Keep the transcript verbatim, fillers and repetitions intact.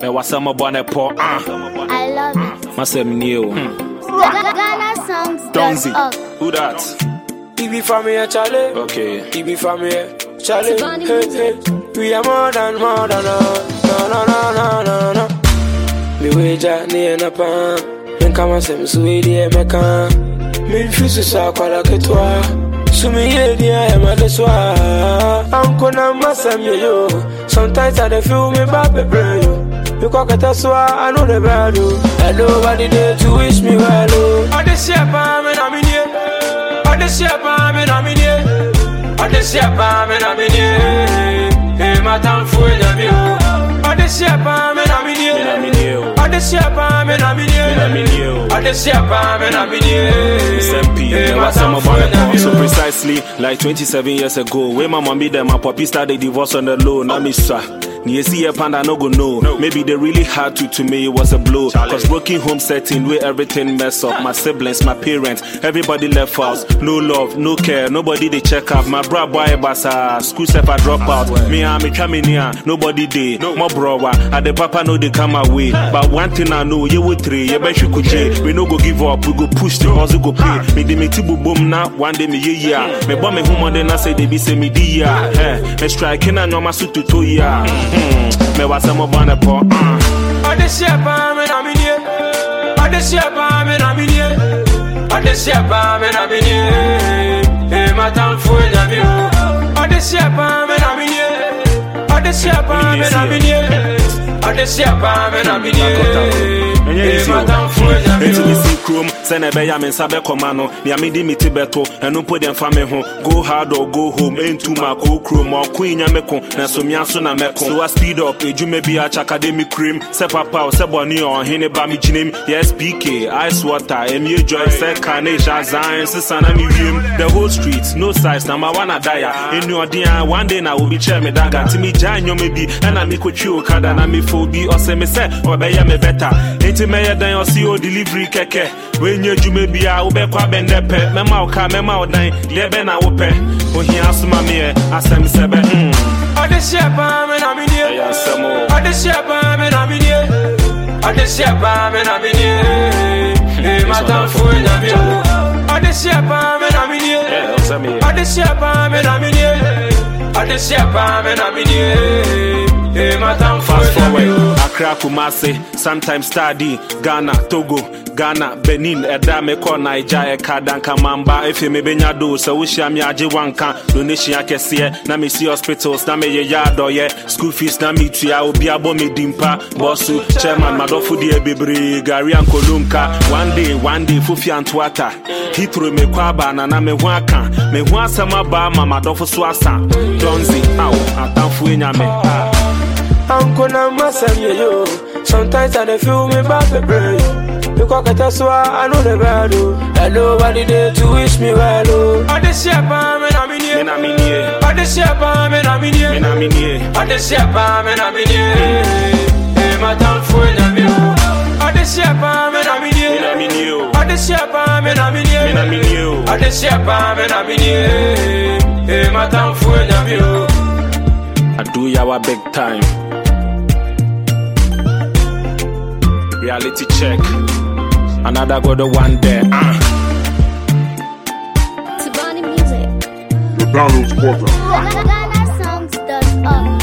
Me wasama bonne po. I love it. Masem new. Ghana songs. Donzi. Who that? He be from here, Charlie. Okay. He be from here, Charlie. Hey, hey. We are more than more than no, no, no, no, no, no, no. Me weja ni enapa. Men kama sem suidi e meka. Me fisu sa kwa la ketwa. Sumi ye di I am a deswa. Uncle na masam yo. Sometimes I feel me back brain yo. You cock at us, I know the value. Hello, what did they to wish me well? I just share palm and I'm in here. I just share palm and I'm in here. I just share palm and I'm in here. Hey, my town for you. I just share palm and I'm in here. I just share palm and I'm in here. I just share palm and I'm in here. Hey, my town for you. So precisely like twenty-seven years ago, when my mommy and my puppy started divorce on the low, now me sir. Ni see a panda no go know. No. Maybe they really had to to me it was a blow. Charlie. Cause broken home setting where everything mess up. My siblings, my parents, everybody left house. No love, no care, nobody they check up. My bra boy basa, school step I drop out. Me and me coming here, nobody day. No. My bro, and the papa know they come away. But one thing I know, you would three, you bet you could change. We no go give up, we go push the also go pay. Me de me tibu boom now, one day me yeah yeah. Me bomb me home and then I say they be say me dia. Eh, me strike in and no suit to to ya. Me was some of a poor. I just share palm and I'm in here. I just share palm and I'm in here. I just share palm and I'm in here. Hey, my town for you. I just share palm and I'm in here. I just share palm and I'm in here. I just share palm and I'm in here. Hey, my town for you. Into me see chrome, send a bay, I'm in Sabe Commano. Yamidi Mitibeto, and no put them family home. Go hard or go home, into my co chrome or Queen Yameko, Nasumyasuna Meko. So I speed up, a Jume be a academic cream, Sepapa, Seboni or Hene Bami Jinim, yes, P K, ice water, M U Joy, Sek Carnation, Zion, Sisana Museum, the whole streets, no size, number one a dia. In your dear, one day I will be chairman dagger, Timmy Jan, you may be, and I make with you, Kadana me phobia or semi set, or by me better. Ain't me than your C O delivery keke. When you may be a ube kwa bende pe, mema oka, mema odai, lebe na ope. When he asked my me, I said, Sebe, hm. I just share palm and I'm in here. I just share palm and I'm in here. I just share palm and I'm in here. Hey, my town for you. I just share palm and I'm in here. I just share palm and I'm in here. I just share palm and I'm in here. Hey, my town fast forward. Accra, Kumasi, sometimes study Ghana, Togo, Ghana, Benin, Edame, Naija, Ekadan, Kamamba. If you may be do so, we shall me aji wanka. Donation, I can see it. Na me see hospitals, na me ye yard or ye. School fees, na me tria, obi abo me dimpa. Bossu, chairman, madofu di ebibri, Gary and Kolumka. One day, one day, Fufi and Twata. He threw me kwaba, na na me waka. Me wansa maba, mama dofu swasa. Donzi, ow, atamfu inyame. Uncle na masam yo. Sometimes I feel me back the brain. You cock at us, I know the value. Hello, what did they to wish me well? I just share palm and I'm in here. I just share palm and I'm in here. I just share palm and I'm in here. Hey, my town for you. I just share palm and I'm in here. I just share palm and I'm in here. I just share palm and I'm in here. Hey, my town for you. I do yawa big time. Reality check. Another go the one there. Uh. Tabani music. The Donald's Quarter. Ghana songs dot org.